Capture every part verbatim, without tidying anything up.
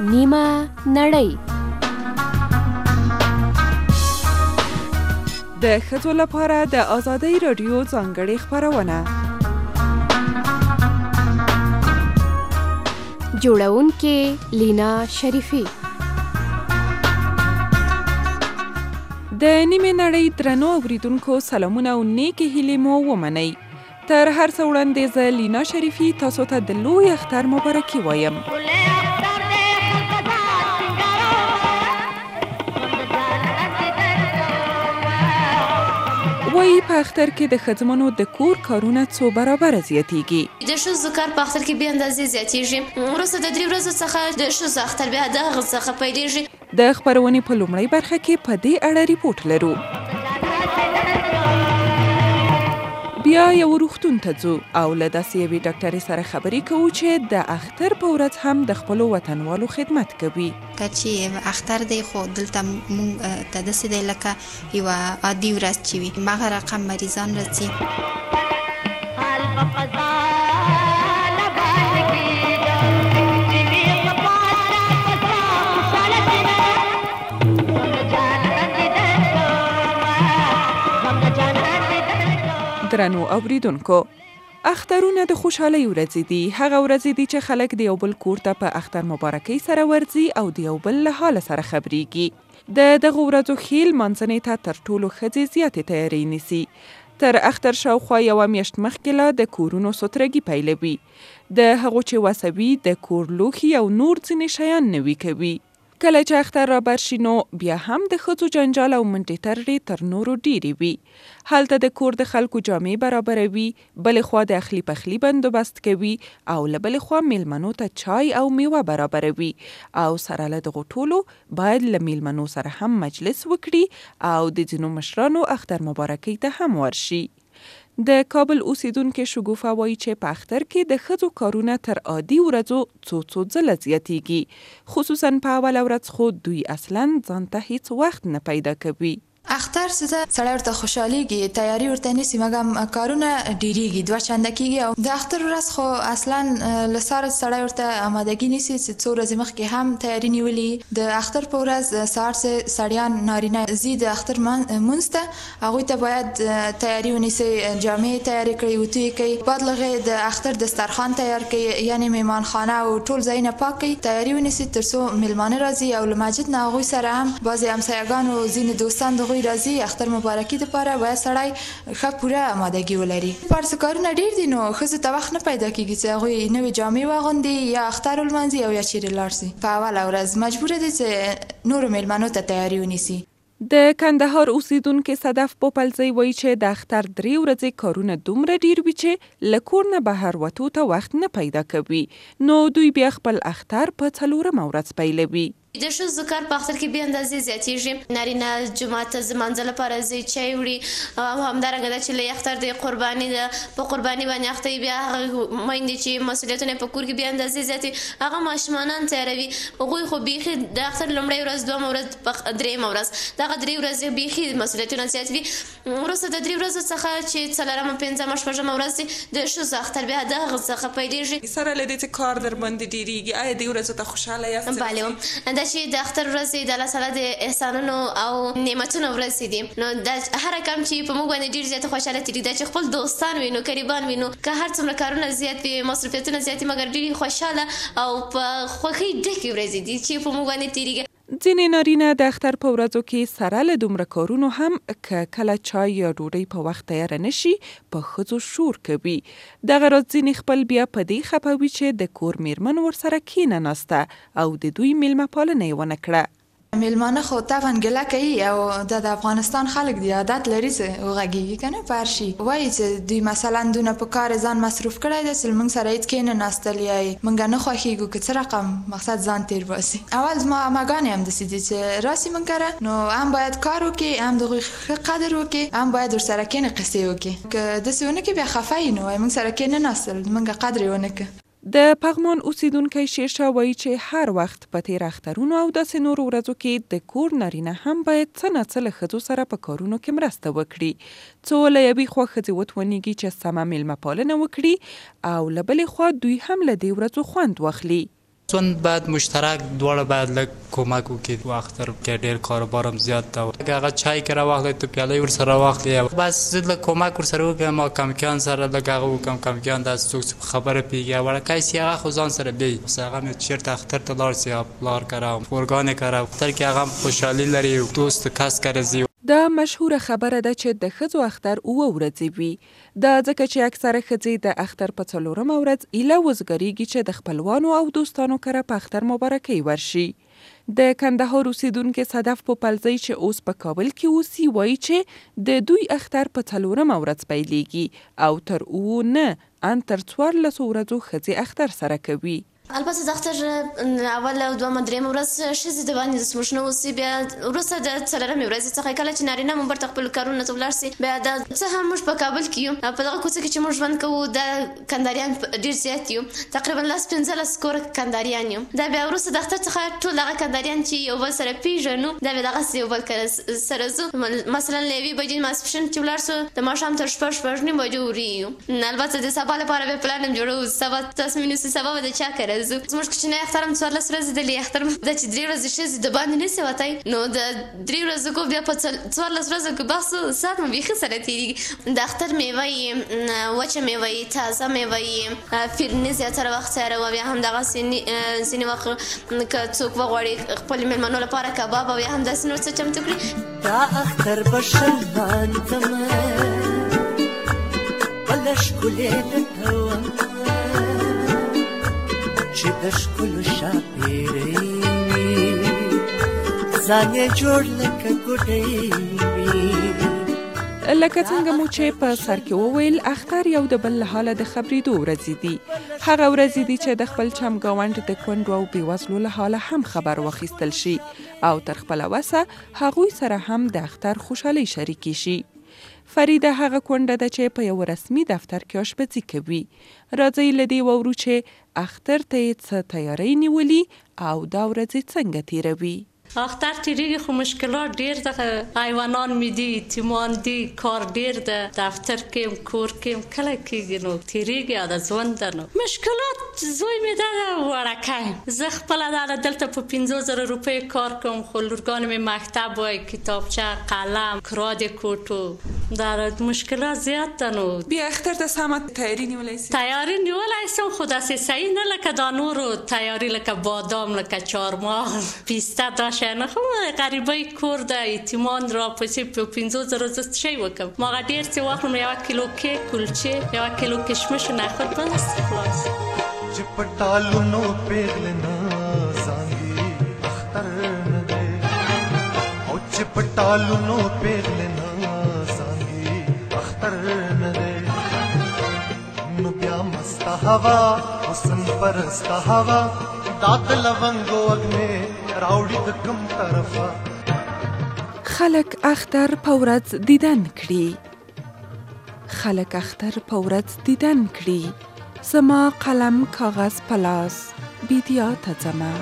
نیمه نړۍ. د ښځو لپاره د آزادۍ راډیو ځانګړې خپرونه. جوړونکې لینا شریفي. د نیمې نړۍ درنو اوریدونکو سلامونه او نیکې هیلې مو ومنئ. تر هر څه وړاندې زه لینا شریفي تاسو ته د لوی اختر مبارکي وایم. وایي په اختر کې د ښځمنو د کور کارونه څو برابره زیاتیږي. د ښځو کار په اختر کې بې اندازې زیاتیږي. وروسته د درې ورځو څخه د ښځو اختر بیا د هغه څخه پیلېږي. د خپرونې په لومړۍ برخه کې په دې اړه ریپورټ لرو. بیا یو روغتون ته ځو او له داسې یوې ډاکټرې سره خبرې کوو چې د اختر په ورځ هم د خپلو وطنوالو خدمت کوي. که چې اختر دی خو دلته مونږ ته داسې دی لکه یوه عادي ورځ چې وي، هماغه رقم مریضان راځي. درنو اوریدونکو، اخترونه د خوشحالۍ ورځې دي. هغه ورځې دي چې خلک د یو بل کور ته په اختر مبارکۍ سره ورځي او د یو بل له حاله سره خبرېږي. د دغه ورځو ښې لمانځنې ته تر ټولو ښځې زیاتې تیاری نیسي. تر اختر شاوخوا یوه میاشت مخکې لا د کورونو سترګي پیلوي. د هغو چې وسوي د کور لوښي او نور ځینې شیان نوي کوي. کله چې اختر را برشي نو بیا هم د ښځو جنجال او منډې ترړې تر نورو ډیرې وي. هلته د کور د خلکو جامې برابروي، بلې خوا د اخلي پخلي بندوبست کوي او له بلې خوا میلمنو ته چای او میوه برابروي او سره له دغو ټولو باید له میلمنو سره هم مجلس وکړي او د ځینو مشرانو اختر مبارکۍ ته هم ورشي. د کابل اوسیدونکې شګوفه وایي چې په اختر کې د ښځو کارونه تر عادي ورځو څو څو ځله زیاتیږي، خصوصا په اوله ورځ خو دوی اصلا ځان ته هیڅ وخت نه پیدا کوي. اختر څه ده، سړی ورته خوشحالیږي، تیاری ورته نیسي، مګر کارونه ډیریږي، دوه چنده کیږي. او د اختر ورځ خو اصلا له سهاره سړی ورته آمادګي نیسي چې څو ورځې مخکې هم تیاری نیولي. د اختر په ورځ سهار څه سړیان نارینه ځي د اختر مونځ ته، هغوی ته باید تیاری ونیسي، جامې تیاری کړي، اوتو یې کوي، بعد لغې د اختر دسترخوان تیار کوي، یعنې میهمانخانه او ټول ځایونه پاک کوي، تیاری ونیسي تر څو میلمانه راځي. او له مسجد نه هغوی سره هم بعضې همسایه‌ګانو ځینې دوستان د هغوی راځي اختر مبارکي دپاره، باید سړی ښه پوره آمادګي ولري. پارس کارونه ډېر دي، نو ښځو ته وخت نه پیدا کېږي چې هغوی نوې جامې واغوندي یا اختر ولمانځي او یا چیرې لاړ شي. په اوله ورځ مجبوره دي چې نورو میلمنو ته تیاری ونیسي. د کندهار اوسیدونکې صدف پوپلزی وایي چې د اختر درې ورځې کارونه دومره ډیر وي چې له کور نه بهر وتو ته وخت نه پیدا کوي، نو دوی بیا خپل اختر په څلورمه ورځ پیلوي. د ښځو کار په اختر کې بې اندازې زیاتېږي. نارینه جومات ته لمانځه لپاره ځي، چای وړي، او همدارنګه ده چې له اختر د قرباني ده، په قرباني باندې اخته وي. بیا هغه میندې چې مسؤلیتونه په کور کې بې اندازې زیات وي، هغه ماشومانان تیاروي. هغوی خو بیخي د اختر لومړۍ ورځ، دویمه ورځ، درېیمه ورځ، دغه درې ورځې بیخي مسؤلیتونه زیات وي. وروسته د درې ورځو څخه چې څلورمه، پنځمه، شپږمه ورځ د ښځو اختر بیا د هغه څخه پیلېږي. سره له دې چې کار در باندې ډېرېږي، آیا دې ورځو ته خوشحاله یاست؟ بله، دا چې د اختر ورځ د الله تعالی د احسانونو او نعمتونو ورځ دي، نو دا هر کم چې په موږ باندې ډېر زیاته خوشحاله تېرېږي، دا چې خپل دوستان وینو، قریبان وینو، که هر څومره کارونه زیات وي، مصروفیتونه زیات وي، مګر ډېرې خوشحاله او په خوښۍ ډکې ورځې دي چې په موږ باندې تېرېږي. ځینې نارینه د اختر په ورځو کې سره له دومره کارونو هم که کله چای یا ډوډۍ په وخت تیاره نشي، په ښځو شور کوي. دغه راز ځینې خپل بیا په دې خفه وي چې د کور میرمن ورسره کښېنه ناسته او د دوی میلمه پالنه یې ونه کړه. میلمانه خو طبعا ګله کوي او د افغانستان خلک دی عادت لري چې وغږیږي که نه په هر شي. وایي چې دوی مثلا دونه په کار ځان مصروف کړی دی چې موږ سره هېڅ کښېنه ناستل یا موږ نه خوښېږو که څه رقم مقصد ځان تېر باسي. اول زما عمهګانې همداسې دي چې راسي موږ کره، نو هم باید کار وکړي، هم د هغوی ښه قدر وکړي، هم باید ورسره کښېنه قصې وکړي. که داسې ونه کړي بیا خفه یي، نو وایي موږ سره کښېنه ناستل، موږ قدر یې ونه کړه. د پغمان اوسیدونکی شیرشاه وایي چې هر وخت په تیر اخترونو او داسې نورو ورځو کې د کور نارینه هم باید څه نه څه له ښځو سره په کارونو کې مرسته وکړي، څو له یوې خوا ښځې وتوانیږي چې سمه میلمه پالنه وکړي او له بلې خوا دوی هم له دې ورځو خوند واخلي. ژوند باید مشترک دواړه باید لږ کومک وکړي. و اختر کې ډېر کاروبار هم زیات ده، هغه چای که راواخلئ تو پیاله ورسره واخلئ، بس زه لږ کومک ورسره وکړم. ما کمکیان سره لږ هغه وکړم، کمکیان داسې څوک چې خبره پوهېږي، وړوکی سي هغه خو ځان سره بیایي، هغه مې چېرته اختر ته لاړ سي یا پلار کره اورګان کره اختر کې هغه هم خوشحالي لري، دوست کس کره ځي. دا مشهوره خبره ده چې د ښځو اختر اوه ورځې وي. دا ځکه چې اکثره ښځې د اختر په څلورمه ورځ ایله وزګریږي چې د خپلوانو او دوستانو کره په اختر مبارکۍ ورشي. د کندهار اوسیدونکي صدف پوپلزی چې اوس په کابل کې اوسي وایي چې د دوی اختر په څلورمه ورځ پیلېږي او تر اوه نه ان تر څوارلسو ورځو ښځې اختر سره کوي. البته د اختر اول او دومه درېیمه ورځ ښځې د باندې دستموشونه اوسي، بیا وروسته د څلورمې ورځې څخه کله چې نارینه مو بیرته خپلو کارونو ته ولاړ سي، بیا دا څه هم موږ په کابل کې یو په دغه کوڅه کې چې موږ ژوند کوو دا کنداریان ډېر زیات یو، تقریبا لس پنځلس کوره کنداریان یو. دا بیا وروسته د اختر څخه ټول هغه کنداریان چې یو بل سره پیژنو دا بیا دغسې یو بل سره ځو، مثلا له یوې بجې ماسپښین چې ولاړ سو د ماښام تر شپږ شپږ نیم بجو ووري یو. البته د سبا لپاره بیا پلان هم جوړوو، سبا تصمیم نیسو سبا به د چا کره زموږ کوچنی اختر هم څوارلس ورځې دی، لوی اختر دا چې درې ورځې ښځې د باندې نشي وتی، نو د درې ورځو کو بیا په څوارلس ورځو کې بس ساعت مو بیخي سره تېرېږي. د اختر میوه یې وچه میوه یې تازه میوه یې فرني زیاتره وخت تیاروو، بیا همدغسې ځینې وخت که څوک وغواړي خپلو مېلمنو لپاره کباب او یا همداسې نور څه چمتو کړي. دا اختر به شلمانځمه بله ښکلې درته ومه چې د ښکلو شاپېرۍ وي ځان یې جوړ لکه ګوډۍ وي. لکه څنګه مو چې په سر کې وویل اختر یو د بل له حاله د خبرېدو ورځې دي. هغه ورځې دي چې د خپل چمګاونډ د کونډو او بېوزلو له حاله هم خبر واخیستل شي او تر خپله وسه هغوی سره هم د اختر خوشحالۍ شریکې شي. فریده هغه کونډه ده چې په یو رسمي دفتر کې آشپزي کوي. راځئ له دې واورو چې اختر ته یې څه تیاری نیولي او دا ورځې څنګه تیروي. اختر تیریږي خو مشکلات ډیر ده، حیوانان می دي، یتیمان دي، کار ډیر ده، دفتر کې کور کې کله کېږي نو تیریږي او د ژوند ده. نو مشکلات زوی می ده وړکی، زه خپله دا دلته په پنځو زره روپۍ کار کوم، خو لورګانې مې مکتب وای، کتابچه، قلم، کراد کوټو، دا مشکلات زیات ده. نو بیا اختر ته سمه تیاری نیولی سي؟ تیاری نیولی سم خو داسې صحیح نه لکه دا نورو تیاری، لکه بادام، لکه چهارمغز، پیسته دا نه خو غریبای کور ده، یتیمان را پسې په پنځو زره زه شی وکم، ما هغه ډېر څه واخلم، یوه کیلو کیک، کلچې، یوه کیلو کشمش نخور، بس خلاص. چې په ټالونو پیغلې نه زانګي اختر نه دی، او چې په ټالونو پیغلې نه زانګي اختر نه دی، نو بیا مسته هوا حسن پرسته هوا داد لونګو اګنې راوړي د کوم طرفه. خلک اختر په ورځ دیدن کړي، خلک اختر په ورځ دیدن کړي، زما قلم کاغذ په لاس بیدیا ته ځمه.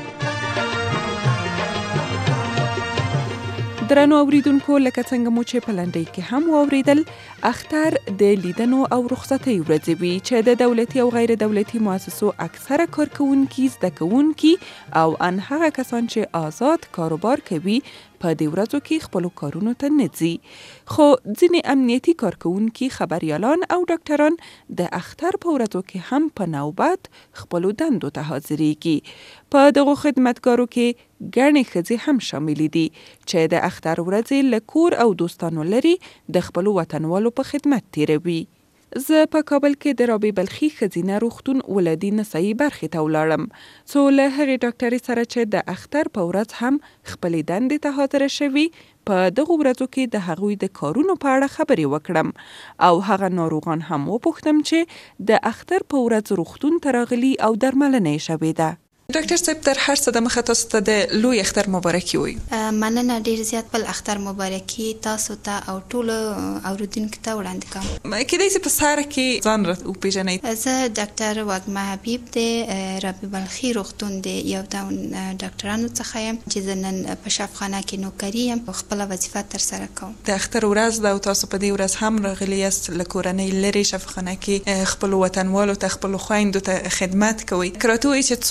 درنو اوریدونکو، لکه څنګه مو چې په لنډۍ کې هم واوریدل، اختر د لیدنو او رخصتۍ ورځې وي چې د دولتي او غیر دولتي مؤسسو اکثره کارکوونکي، زده کوونکي او ان هغه کسان چې آزاد کاروبار کوي په دې ورځو کې خپلو کارونو ته نه ځي. خو ځینې امنیتي کارکوونکي، خبریالان او ډاکټران د اختر په ورځو کې هم په نوبت خپلو دندو ته حاضرېږي. په دغو خدمتګارو کې ګڼې ښځې هم شاملې دي چې د اختر ورځې له کور او دوستانو لري د خپلو وطنوالو په خدمت تیروي. زه په کابل کې د رابعې بلخي ښځینه روغتون ولادي نسایي برخې ته ولاړم څو له هغې ډاکټرې سره چې د اختر په ورځ هم خپلې دندې ته حاضره شوي په دغو ورځو کې د هغوی د کارونو په اړه خبرې وکړم او هغه ناروغان هم وپوښتم چې د اختر په ورځ روغتون ته راغلي او درملنه یې شوې ده. ډاکټر صاحب، تر هر څه د مخه تاسو ته د لوی اختر مبارکي وایو. مننه ډیر زیات. بل اختر مبارکي تاسو ته او ټولو اوریدونکو ته وړاندې کوم. کېدای شي په ساره کې ځان وپېژنئ. زه ډاکټر وږمه حبیب د رابعې بلخي روغتون د یو ډول ډاکټرانو څخه یم چې زه نن په شفاخانه کې نوکري یم، خپله وظیفه ترسره کوم. د اختر ورځ ده او تاسو په دې ورځ هم راغلي یاست له کورنۍ لرې شفاخانه کې خپلو وطنوالو ته، خپلو خویندو ته خدمت کوئ. که راته ووایئ چې څو بجې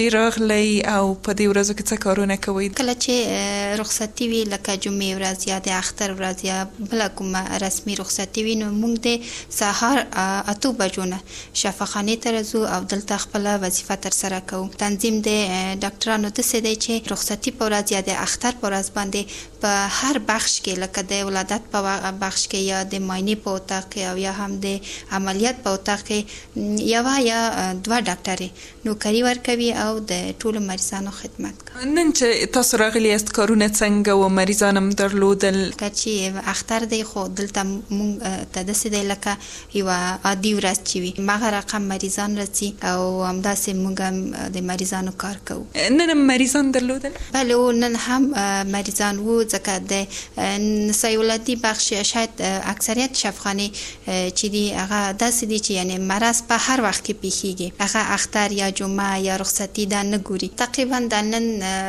راغلی او په دې ورځو کې څه کارونه کوئ؟ کله چې رخصتي وي لکه جمعې ورځ یا د اختر ورځ یا بله کومه رسمي رخصتي وي نو موږ د سهار اتو بجو نه شفاخانې ته راځو او دلته خپله وظیفه ترسره کوو. تنظیم د ډاکټرانو داسې دی چې رخصتي په ورځ یا د اختر په ورځ باندې په هر بخش کې لکه د ولادت په بخش کې یا د معاینې په اتاق کې او یا هم د عملیات په اتاق کې یوه یا دوه ډاکټرې نوکري ورکوي او د ټولو مریضانو خدمت کوي. نن چې تاسو راغلي یاست کارونه څنګه و مریضان هم درلودل؟ که چې اختر دی خو دلته موږ ته داسې دی لکه یوه عادي ورځ چې وي هماغه رقم مریضان راځي او همداسې موږ هم د مریضانو کار کوو. نن هم مریضان درلودل؟ بله او نن هم مریضان وو ځکه د نسایي ولادي بخش شاید اکثریت شفاخانې چې دي هغه داسې دي چې یعنې مرض په هر وخت کې پیښیږي، هغه اختر یا جمعه یا رخصتي دا نه ګوري. تقریبا د نن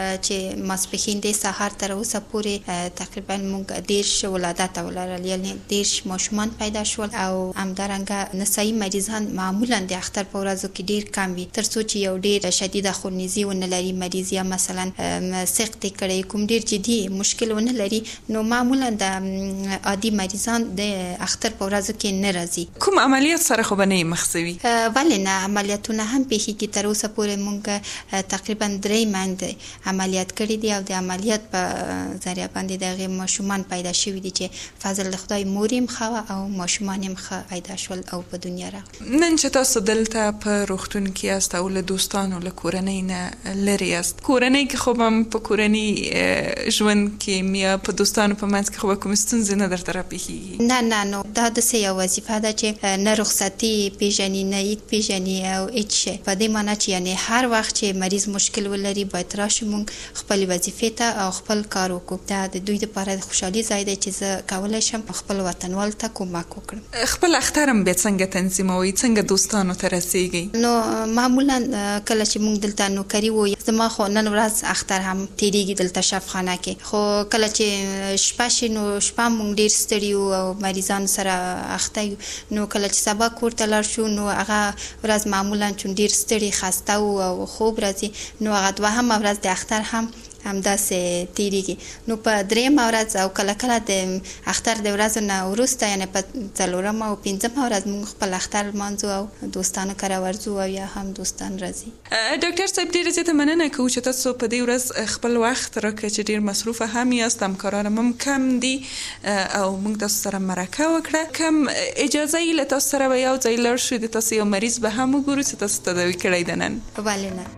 چې ماسپښین دی سهار تر اوسه پورې تقریبا موږ دېرش ولادت ولرل، یعنې دېرش ماشومان پیدا شول او همدارنګه نسایي مریضان معمولا د اختر په ورځو کې ډېر کم وي تر څو چې یو ډېر شدیده خونریزي ونه لري مریض یا مثلا سقطې کړی کوم ډېر جدي مشکل ونه لري نو معمولا د عادي مریضان د اختر په ورځو کې نه راځي. کوم عملیات سره خو به نه یې مخ شوي؟ ولې نه، عملیاتونه هم پیښیږي. تر اوسه پورې موږ تقریبا درې میندې عملیات کړي دي او د عملیات په ذریعه باندې د هغې ماشومان پیدا شوي دي چې فضل د خدای مور یې هم ښه او ماشومان یې هم ښه پیدا شول او په دنیا راغلل. نن چې تاسو دلته په روغتون کې یاست او له دوستانو له کورنۍ نه لرې یاست، کورنۍ کې خو به هم په کورني ژوند کې یا په دوستانو په منځ کې خو به کومې ستونزې نه درته راپېښېږي؟ نه نه نو دا داسې یو وظیفه ده چې نه رخصتي پېژني نه عید پېژني او هېڅ شی. په دې معنی چې یعنې هر وخت چې مریض مشکل ولري باید راشو موږ خپلې وظیفې ته او خپل کار وکړو. دا د دوی دپاره د خوشحالي ځای دی چې زه کولی شم خپل وطنوالو ته کومک وکړم. خپل اختر هم بیا څنګه تنظیموئ؟ څنګه دوستانو ته رسیږئ؟ نو معمولا کله چې موږ دلته نوکري وو زما خو نن ورځ اختر هم تېرېږي دلته شفاخانه کې، خو کله چې شپه شي نو شپه موږ ډېر ستړي یو او مریضانو سره اخته یو نو کله چې سبا کور ته لاړ شو نو هغه ورځ معمولا چون ډېر ستړي خسته وو او خوب راځي نو هغه دوهمه ورځ د اختر هم همداسې تېرېږي. نو په درېیمه ورځ او کله کله د اختر د ورځو نه وروسته یعنې په څلورمه او پنځمه ورځ موږ خپل اختر لمانځو او دوستانو کره ورځو او یا هم دوستان راځي. ډاکټر صاحب ډېره زیاته مننه کوو چې تاسو په دې ورځ خپل وخت راکړی چې ډېر مصروفه هم یاست، همکاران هم کم دي او موږ تاسو سره مرکه وکړه. کوم اجازه یې له تاسو سره به یو ځای لاړ شو د تاسو یو مریض به هم وګورو چې تاسو تداوي کړی ده نن؟ ولې نه.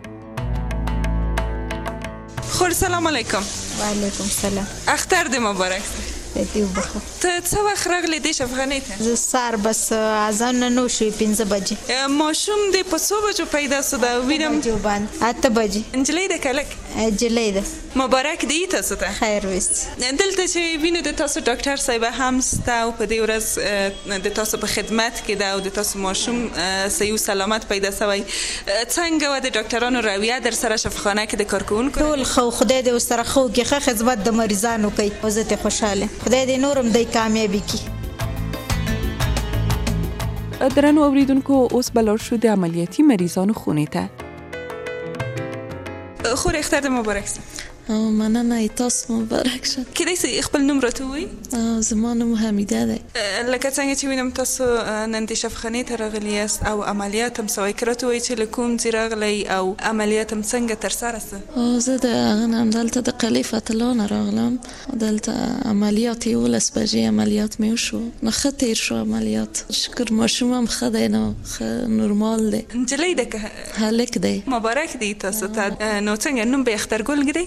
خور سلام علیکم. وعلیکم سلام. اختر دې مبارک. دې وبخښه. ته څه وخت راغلی دې شفاخانې ته؟ زه سهار بس اذان نه نو شوي پنځه بجې. ماشوم دې په څو بجو پیدا سو؟ دا وینم اته بجې. نجلۍ ده که هلک؟ نجلۍ ده. مبارک دې تاسو ته. خیر وست. دلته چې وینو د تاسو ډاکټر صاحبه هم سته او په دې ورځ د تاسو په خدمت کې ده او د تاسو ماشوم صحیح و سلامت پیدا سوی. څنګه وه د ډاکټرانو رویه در سره شفاخانه کې د کارکوونکو؟ ټول ښه، خدای دې ورسره ښه وکړي، ښه خدمت د مریضانو کوي او زه ترې خوشحاله. خدای دې نورم دی کامیابي کړي. درنو اوریدونکو اوس به لاړ شو د عملیاتي مریضانو خونې ته. خور اختر دې مبارک شه. مننه، تاسو مبارک شه. کیدای شي خپل نوم راته ووایئ؟ زما نوم حمیده دی. لکه څنګه چې وینم تاسو نن د شفاخانې ته راغلي یاست او عملیات هم سوی، که راته ووایئ چې له کوم ځای راغلی او عملیات هم څنګه ترسره سه؟ زه د هغه نه همدلته د قلعې فتلا نه راغلم. دلته عملیات یولس بجې عملیات مې وشو نو ښه تېر شو عملیات. شکر ماشوم هم ښه دی نو ښه نورمال دی. نجلۍ ده که هلک دی؟ مبارک دی تاسو ته. نو څنګه نوم به اخترګل ږدئ؟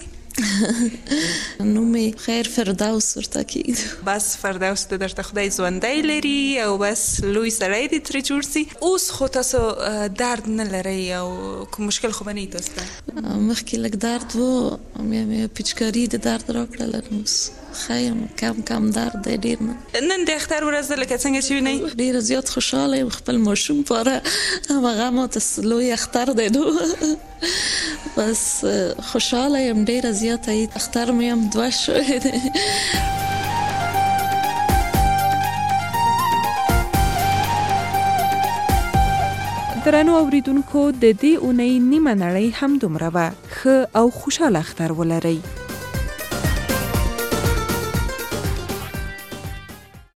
نومې خیر فردوس ورته کېږدو. بس فردوس د درته خدای ژوندی لري او بس لوی سړی دې ترې جوړ سي. اوس خو تاسو درد نه لرئ او کوم مشکل خو به نه وي تاسو ته؟ مخکې لږ درد و، مې پیچکاري د درد راکړله نو اوس ښه یم، کم کم درد دی، ډېر نه. نن د اختر ورځ ده لکه څنګه چې وینئ. ډېره زیات خوشحاله یم خپل ماشوم پاره، همغه ماته لوی اختر دی نو بس خوشحاله یم ډېره زیاته. اختر مې هم دوه شوی دی. درنو اوریدونکو د دې اونۍ نیمه نړۍ هم دومره وه. ښه او خوشحاله اختر ولرئ.